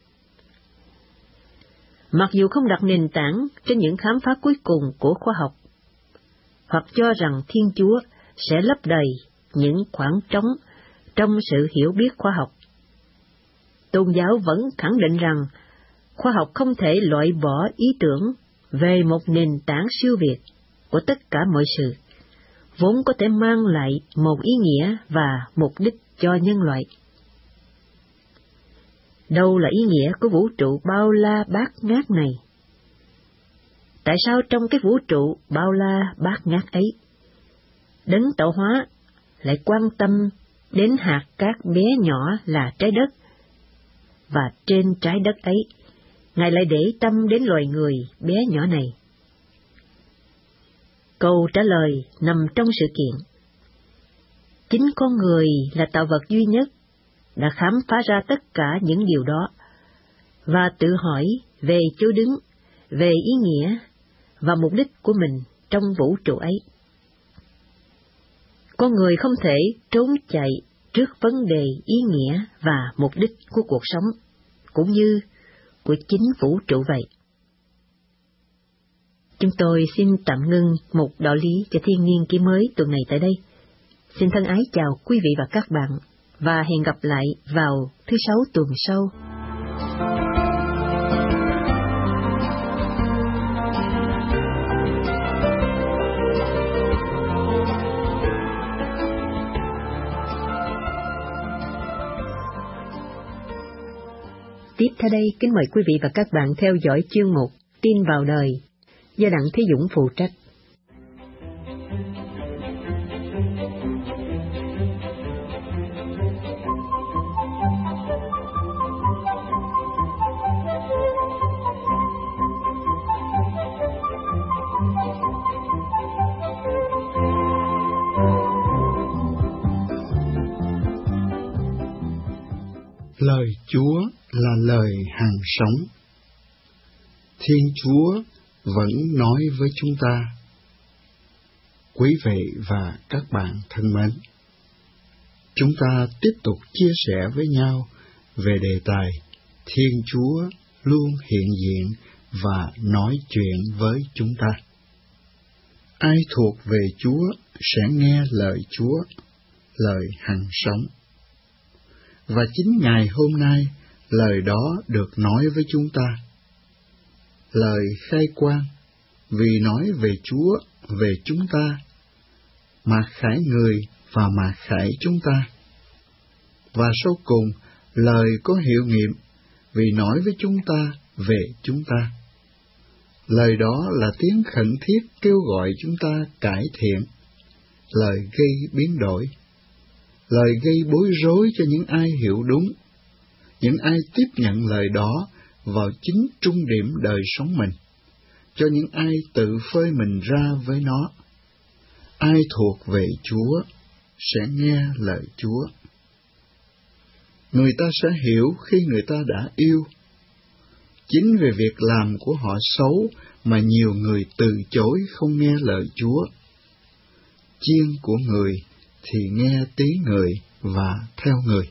Mặc dù không đặt nền tảng trên những khám phá cuối cùng của khoa học, hoặc cho rằng Thiên Chúa sẽ lấp đầy những khoảng trống trong sự hiểu biết khoa học, tôn giáo vẫn khẳng định rằng khoa học không thể loại bỏ ý tưởng về một nền tảng siêu việt của tất cả mọi sự, vốn có thể mang lại một ý nghĩa và mục đích cho nhân loại. Đâu là ý nghĩa của vũ trụ bao la bát ngát này? Tại sao trong cái vũ trụ bao la bát ngát ấy, đấng tạo hóa lại quan tâm đến hạt cát bé nhỏ là trái đất, và trên trái đất ấy, Ngài lại để tâm đến loài người bé nhỏ này? Câu trả lời nằm trong sự kiện. Chính con người là tạo vật duy nhất đã khám phá ra tất cả những điều đó, và tự hỏi về chỗ đứng, về ý nghĩa và mục đích của mình trong vũ trụ ấy. Con người không thể trốn chạy trước vấn đề ý nghĩa và mục đích của cuộc sống, cũng như của chính vũ trụ vậy. Chúng tôi xin tạm ngưng một đạo lý cho thiên niên kỷ mới tuần này tại đây. Xin thân ái chào quý vị và các bạn, và hẹn gặp lại vào thứ Sáu tuần sau. Tiếp theo đây, kính mời quý vị và các bạn theo dõi chương mục Tin vào đời do Đặng Thế Dũng phụ trách. Lời Chúa là lời hằng sống. Thiên Chúa vẫn nói với chúng ta. Quý vị và các bạn thân mến, chúng ta tiếp tục chia sẻ với nhau về đề tài Thiên Chúa luôn hiện diện và nói chuyện với chúng ta. Ai thuộc về Chúa sẽ nghe lời Chúa, lời hằng sống. Và chính ngày hôm nay, lời đó được nói với chúng ta. Lời khai quang, vì nói về Chúa, về chúng ta, mà khải người và mà khải chúng ta. Và sau cùng, lời có hiệu nghiệm, vì nói với chúng ta, về chúng ta. Lời đó là tiếng khẩn thiết kêu gọi chúng ta cải thiện, lời gây biến đổi, lời gây bối rối cho những ai hiểu đúng, những ai tiếp nhận lời đó vào chính trung điểm đời sống mình, cho những ai tự phơi mình ra với nó. Ai thuộc về Chúa sẽ nghe lời Chúa. Người ta sẽ hiểu khi người ta đã yêu. Chính vì việc làm của họ xấu mà nhiều người từ chối không nghe lời Chúa. Chiên của người thì nghe tiếng người và theo người.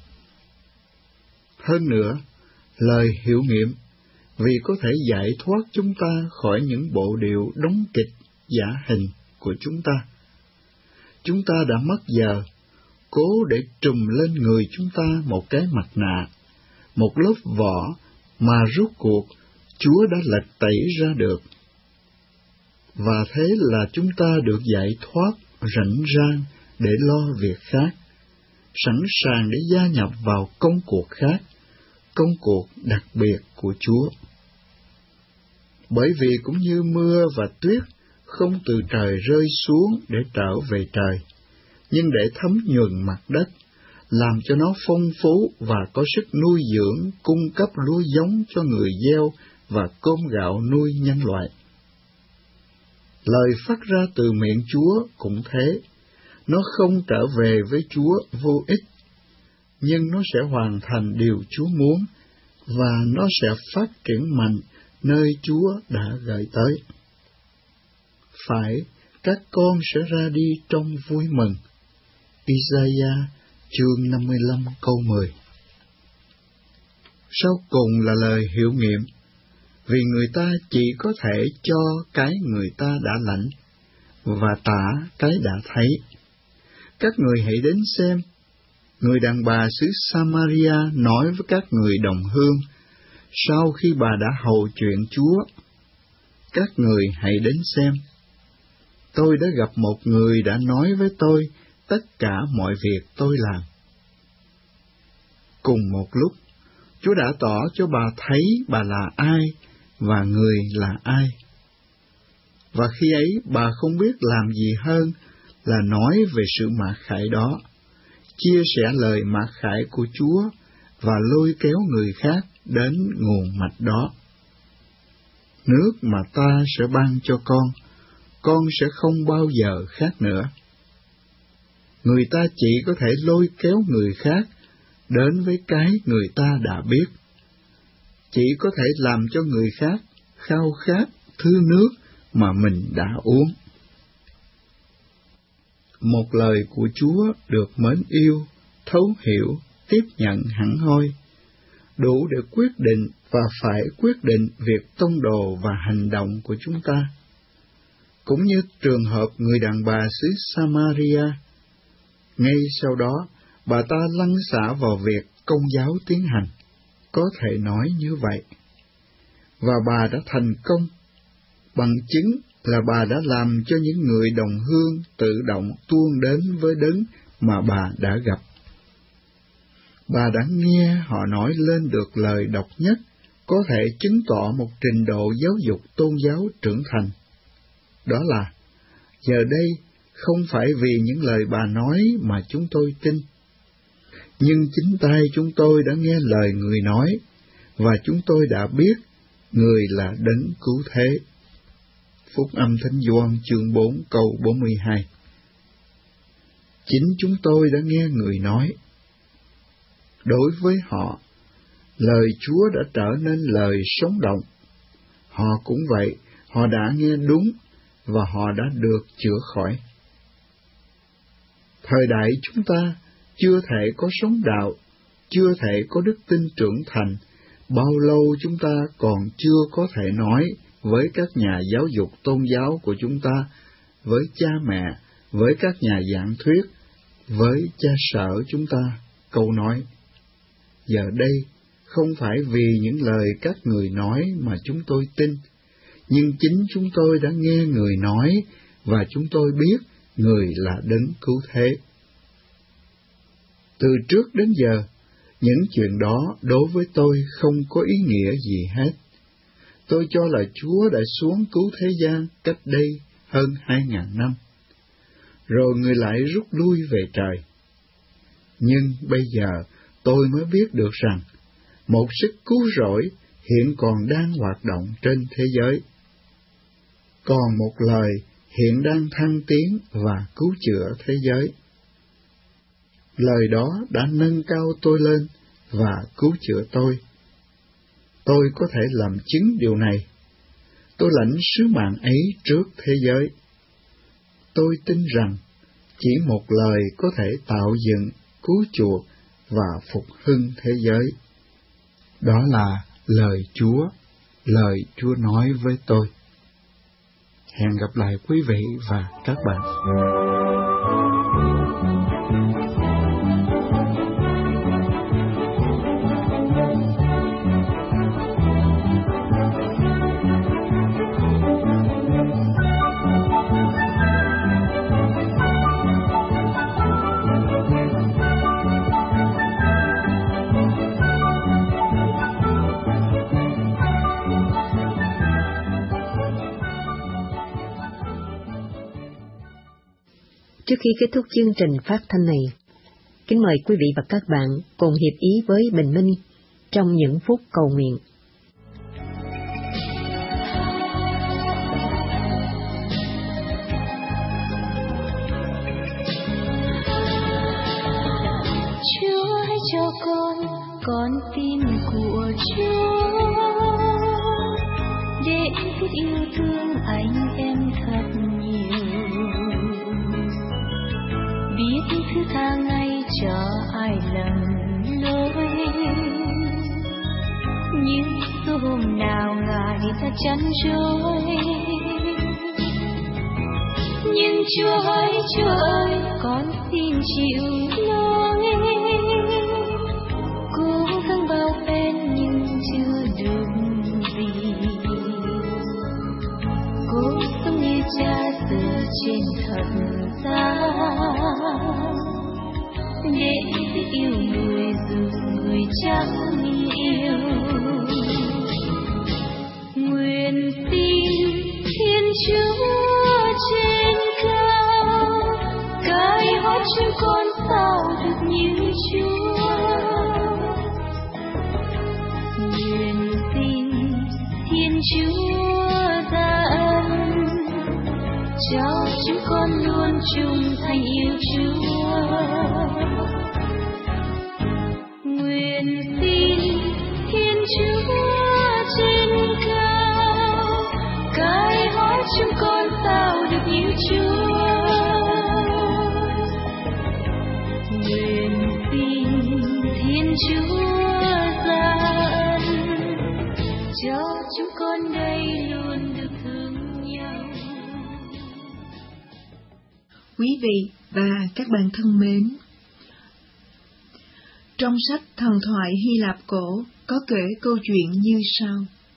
Hơn nữa, lời hiệu nghiệm vì có thể giải thoát chúng ta khỏi những bộ điệu đóng kịch giả hình của chúng ta. Chúng ta đã mất giờ cố để trùm lên người chúng ta một cái mặt nạ, một lớp vỏ mà rốt cuộc Chúa đã lật tẩy ra được. Và thế là chúng ta được giải thoát rảnh rang để lo việc khác, sẵn sàng để gia nhập vào công cuộc khác, công cuộc đặc biệt của Chúa. Bởi vì cũng như mưa và tuyết không từ trời rơi xuống để trở về trời, nhưng để thấm nhuần mặt đất, làm cho nó phong phú và có sức nuôi dưỡng, cung cấp lúa giống cho người gieo và cơm gạo nuôi nhân loại. Lời phát ra từ miệng Chúa cũng thế, nó không trở về với Chúa vô ích, nhưng nó sẽ hoàn thành điều Chúa muốn, và nó sẽ phát triển mạnh nơi Chúa đã gửi tới. Phải, các con sẽ ra đi trong vui mừng. Isaiah chương năm mươi lăm câu mười. Sau cùng là lời hiệu nghiệm, vì người ta chỉ có thể cho cái người ta đã lãnh, và tả cái đã thấy. Các người hãy đến xem, người đàn bà xứ Samaria nói với các người đồng hương, sau khi bà đã hầu chuyện Chúa, các người hãy đến xem. Tôi đã gặp một người đã nói với tôi tất cả mọi việc tôi làm. Cùng một lúc, Chúa đã tỏ cho bà thấy bà là ai và người là ai. Và khi ấy bà không biết làm gì hơn là nói về sự mặc khải đó, chia sẻ lời mặc khải của Chúa và lôi kéo người khác đến nguồn mạch đó. Nước mà ta sẽ ban cho con, con sẽ không bao giờ khát nữa. Người ta chỉ có thể lôi kéo người khác đến với cái người ta đã biết, chỉ có thể làm cho người khác khao khát thứ nước mà mình đã uống. Một lời của Chúa được mến yêu, thấu hiểu, tiếp nhận hẳn hoi, đủ để quyết định và phải quyết định việc tông đồ và hành động của chúng ta. Cũng như trường hợp người đàn bà xứ Samaria, ngay sau đó bà ta lăn xả vào việc công giáo tiến hành, có thể nói như vậy. Và bà đã thành công, bằng chứng là bà đã làm cho những người đồng hương tự động tuôn đến với đấng mà bà đã gặp. Bà đã nghe họ nói lên được lời độc nhất, có thể chứng tỏ một trình độ giáo dục tôn giáo trưởng thành. Đó là, giờ đây không phải vì những lời bà nói mà chúng tôi tin, nhưng chính tay chúng tôi đã nghe lời người nói, và chúng tôi đã biết người là đấng cứu thế. Phúc âm Thánh Gioan chương bốn câu bốn mươi hai. Chính chúng tôi đã nghe người nói. Đối với họ, lời Chúa đã trở nên lời sống động. Họ cũng vậy, họ đã nghe đúng và họ đã được chữa khỏi. Thời đại chúng ta chưa thể có sống đạo, chưa thể có đức tin trưởng thành, bao lâu chúng ta còn chưa có thể nói với các nhà giáo dục tôn giáo của chúng ta, với cha mẹ, với các nhà giảng thuyết, với cha sở chúng ta, câu nói, giờ đây không phải vì những lời các người nói mà chúng tôi tin, nhưng chính chúng tôi đã nghe người nói và chúng tôi biết người là đấng cứu thế. Từ trước đến giờ, những chuyện đó đối với tôi không có ý nghĩa gì hết. Tôi cho là Chúa đã xuống cứu thế gian cách đây hơn hai ngàn năm, rồi người lại rút lui về trời. Nhưng bây giờ tôi mới biết được rằng một sức cứu rỗi hiện còn đang hoạt động trên thế giới. Còn một lời hiện đang thăng tiến và cứu chữa thế giới. Lời đó đã nâng cao tôi lên và cứu chữa tôi. Tôi có thể làm chứng điều này. Tôi lãnh sứ mạng ấy trước thế giới. Tôi tin rằng chỉ một lời có thể tạo dựng, cứu chuộc và phục hưng thế giới. Đó là lời Chúa, lời Chúa nói với tôi. Hẹn gặp lại quý vị và các bạn. Trước khi kết thúc chương trình phát thanh này, kính mời quý vị và các bạn cùng hiệp ý với Bình Minh trong những phút cầu nguyện. Chúa hãy cho con con tim của Chúa, để biết yêu thương anh em thật nhiều, biết thứ tha ngay cho ai lầm lỗi. Nhưng số hôm nào Ngài ta chăn trôi, nhưng Chúa ơi, Chúa ơi, con xin chịu lỗi. Cố gắng bao phen nhưng chưa được gì, cố sống như cha xưa trên thật gian, để biết yêu người dù người chẳng yêu. Nguyện xin Thiên Chúa trên cao cai hót chúng con sao được như Chúa. Nguyện xin Thiên Chúa ra ân cho chúng con luôn chung thành yêu Chúa. Nguyện xin Thiên Chúa trên cao cai hót chúng con sao được yêu Chúa. Nguyện xin Thiên Chúa ra ân cho chúng con đây luôn được thương nhau. Quý vị và các bạn thân mến, trong sách Thần thoại Hy Lạp cổ có kể câu chuyện như sau.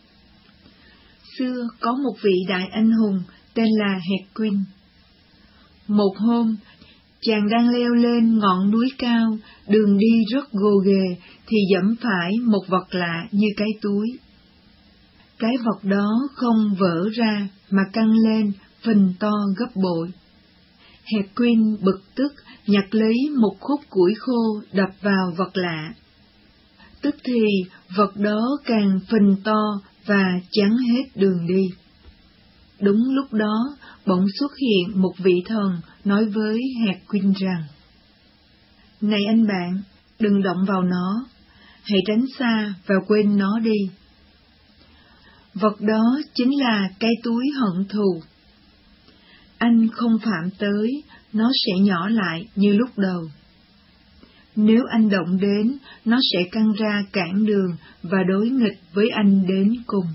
Xưa có một vị đại anh hùng tên là Hercules. Một hôm, chàng đang leo lên ngọn núi cao, đường đi rất gồ ghề thì giẫm phải một vật lạ như cái túi. Cái vật đó không vỡ ra mà căng lên, phình to gấp bội. Hercules bực tức nhặt lấy một khúc củi khô đập vào vật lạ. Tức thì vật đó càng phình to và chắn hết đường đi. Đúng lúc đó, bỗng xuất hiện một vị thần nói với Hercules rằng: Này anh bạn, đừng động vào nó, hãy tránh xa và quên nó đi. Vật đó chính là cái túi hận thù. Anh không phạm tới, nó sẽ nhỏ lại như lúc đầu. Nếu anh động đến, nó sẽ căng ra cản đường và đối nghịch với anh đến cùng.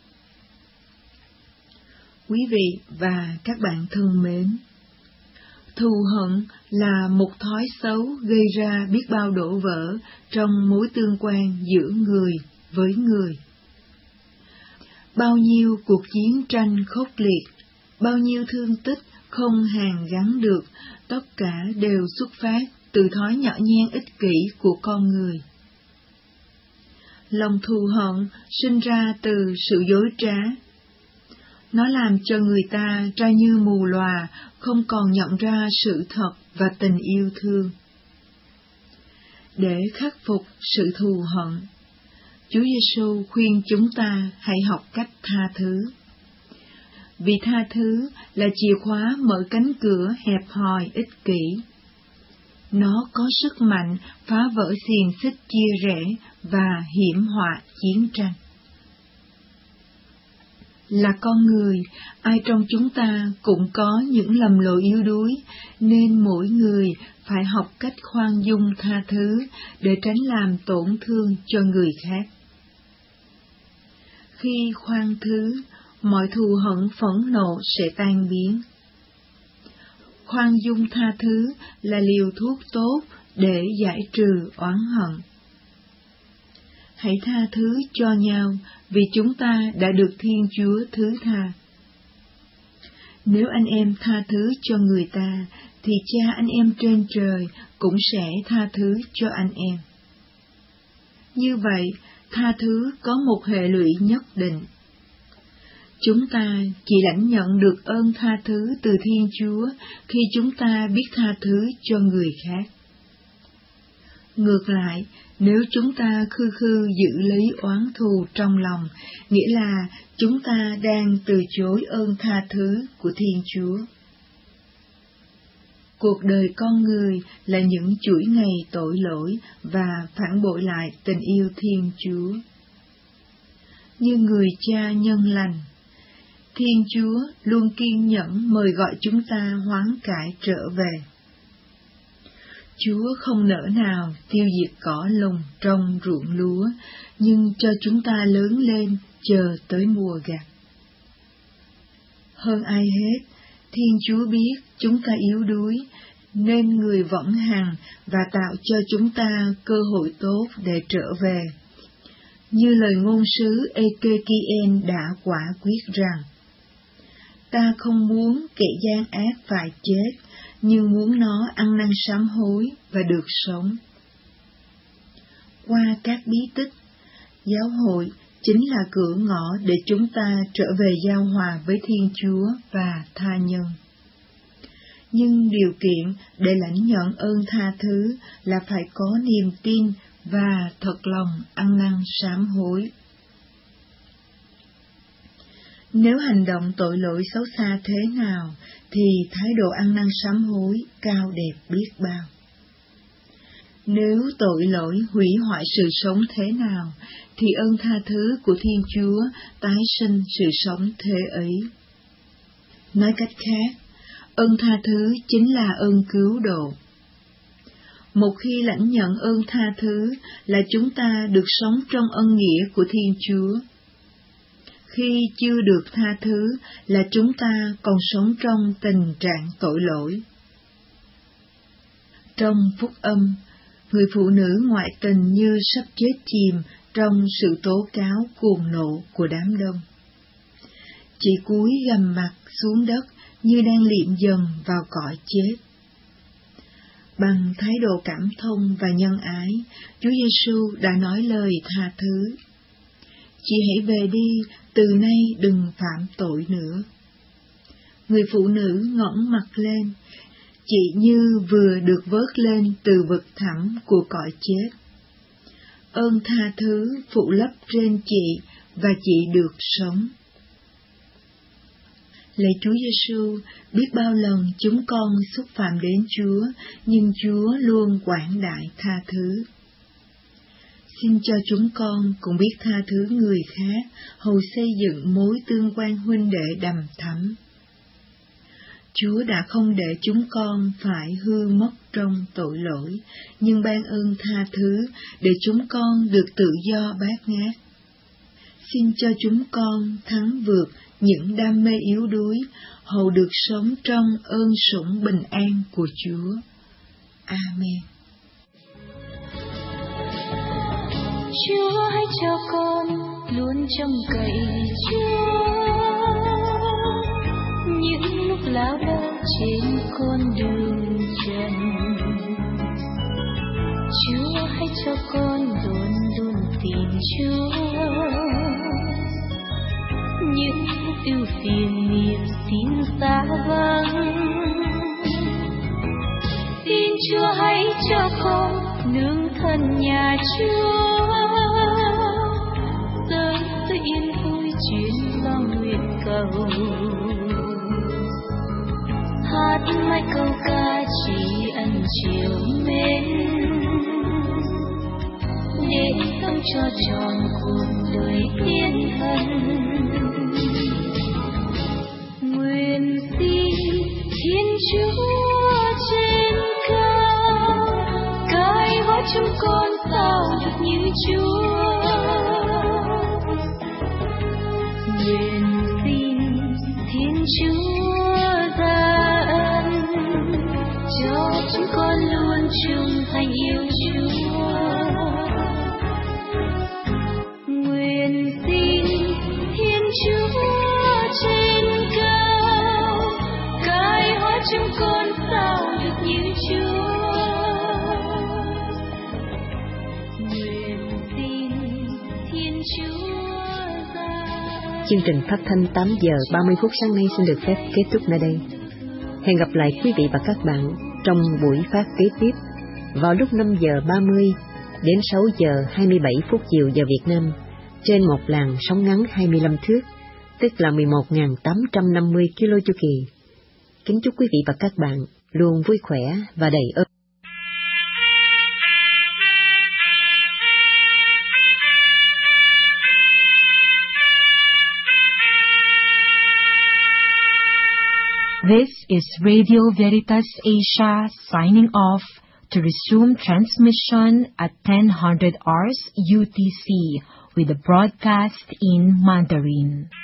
Quý vị và các bạn thân mến, Thù hận là một thói xấu gây ra biết bao đổ vỡ trong mối tương quan giữa người với người. Bao nhiêu cuộc chiến tranh khốc liệt, bao nhiêu thương tích không hàn gắn được, tất cả đều xuất phát từ thói nhỏ nhen ích kỷ của con người. Lòng thù hận sinh ra từ sự dối trá. Nó làm cho người ta ra như mù lòa, không còn nhận ra sự thật và tình yêu thương. Để khắc phục sự thù hận, Chúa Giêsu khuyên chúng ta hãy học cách tha thứ. Vì tha thứ là chìa khóa mở cánh cửa hẹp hòi ích kỷ. Nó có sức mạnh phá vỡ xiềng xích chia rẽ và hiểm họa chiến tranh. Là con người, ai trong chúng ta cũng có những lầm lỗi yếu đuối, nên mỗi người phải học cách khoan dung tha thứ để tránh làm tổn thương cho người khác. Khi khoan thứ, mọi thù hận phẫn nộ sẽ tan biến. Khoan dung tha thứ là liều thuốc tốt để giải trừ oán hận. Hãy tha thứ cho nhau vì chúng ta đã được Thiên Chúa thứ tha. Nếu anh em tha thứ cho người ta, thì Cha anh em trên trời cũng sẽ tha thứ cho anh em. Như vậy, tha thứ có một hệ lụy nhất định. Chúng ta chỉ lãnh nhận được ơn tha thứ từ Thiên Chúa khi chúng ta biết tha thứ cho người khác. Ngược lại, nếu chúng ta khư khư giữ lấy oán thù trong lòng, nghĩa là chúng ta đang từ chối ơn tha thứ của Thiên Chúa. Cuộc đời con người là những chuỗi ngày tội lỗi và phản bội lại tình yêu Thiên Chúa. Như người cha nhân lành, Thiên Chúa luôn kiên nhẫn mời gọi chúng ta hoán cải trở về. Chúa không nỡ nào tiêu diệt cỏ lùng trong ruộng lúa, nhưng cho chúng ta lớn lên chờ tới mùa gặt. Hơn ai hết, Thiên Chúa biết chúng ta yếu đuối, nên Người võng hằng và tạo cho chúng ta cơ hội tốt để trở về. Như lời ngôn sứ Ê-kê-ki-en đã quả quyết rằng, ta không muốn kẻ gian ác phải chết, nhưng muốn nó ăn năn sám hối và được sống. Qua các bí tích, giáo hội chính là cửa ngõ để chúng ta trở về giao hòa với Thiên Chúa và tha nhân. Nhưng điều kiện để lãnh nhận ơn tha thứ là phải có niềm tin và thật lòng ăn năn sám hối. Nếu hành động tội lỗi xấu xa thế nào, thì thái độ ăn năn sám hối cao đẹp biết bao. Nếu tội lỗi hủy hoại sự sống thế nào, thì ơn tha thứ của Thiên Chúa tái sinh sự sống thế ấy. Nói cách khác, ơn tha thứ chính là ơn cứu độ. Một khi lãnh nhận ơn tha thứ là chúng ta được sống trong ân nghĩa của Thiên Chúa. Khi chưa được tha thứ là chúng ta còn sống trong tình trạng tội lỗi. Trong phúc âm, người phụ nữ ngoại tình như sắp chết chìm trong sự tố cáo cuồng nộ của đám đông. Chị cúi gằm mặt xuống đất như đang liệm dần vào cõi chết. Bằng thái độ cảm thông và nhân ái, Chúa Giêsu đã nói lời tha thứ. Chị hãy về đi, từ nay đừng phạm tội nữa. Người phụ nữ ngẩng mặt lên, chị như vừa được vớt lên từ vực thẳm của cõi chết. Ơn tha thứ phụ lấp trên chị và chị được sống. Lạy Chúa Giêsu, biết bao lần chúng con xúc phạm đến Chúa, nhưng Chúa luôn quảng đại tha thứ. Xin cho chúng con cũng biết tha thứ người khác, hầu xây dựng mối tương quan huynh đệ đầm thắm. Chúa đã không để chúng con phải hư mất trong tội lỗi, nhưng ban ơn tha thứ để chúng con được tự do bát ngát. Xin cho chúng con thắng vượt những đam mê yếu đuối, hầu được sống trong ơn sủng bình an của Chúa. Amen. Chúa hãy cho con luôn trông cậy Chúa, những lúc lão đao trên con đường trần. Chúa hãy cho con luôn luôn tìm Chúa, những lúc ưu phiền niềm tin xa vắng. Xin Chúa hãy cho con nương thân nhà Chúa, tới tới yên vui chuyến lo nguyện cầu. Hát mãi câu ca chỉ ân chiều mến, để sống cho tròn cuộc đời tiến thân. Nguyện xin Thiên Chúa trên cao cai hóa chúng con sao được như Chúa. Nguyện xin Thiên Chúa ra ân cho chúng con luôn chung thành yêu Chúa. Nguyện xin Thiên Chúa trên cao cai hóa chúng con sao được như Chúa. Nguyện xin Thiên Chúa ra. Chương trình phát thanh tám giờ ba mươi phút sáng nay xin được phép kết thúc nơi đây. Hẹn gặp lại quý vị và các bạn trong buổi phát kế tiếp vào lúc năm giờ ba mươi đến sáu giờ hai mươi bảy phút chiều giờ Việt Nam trên một làn sóng ngắn hai mươi lăm thước, tức là mười một nghìn tám trăm năm mươi ki lô chu kỳ. Kính chúc quý vị và các bạn luôn vui khỏe và đầy ơn. This is Radio Veritas Asia signing off to resume transmission at ten hundred hours U T C with the broadcast in Mandarin.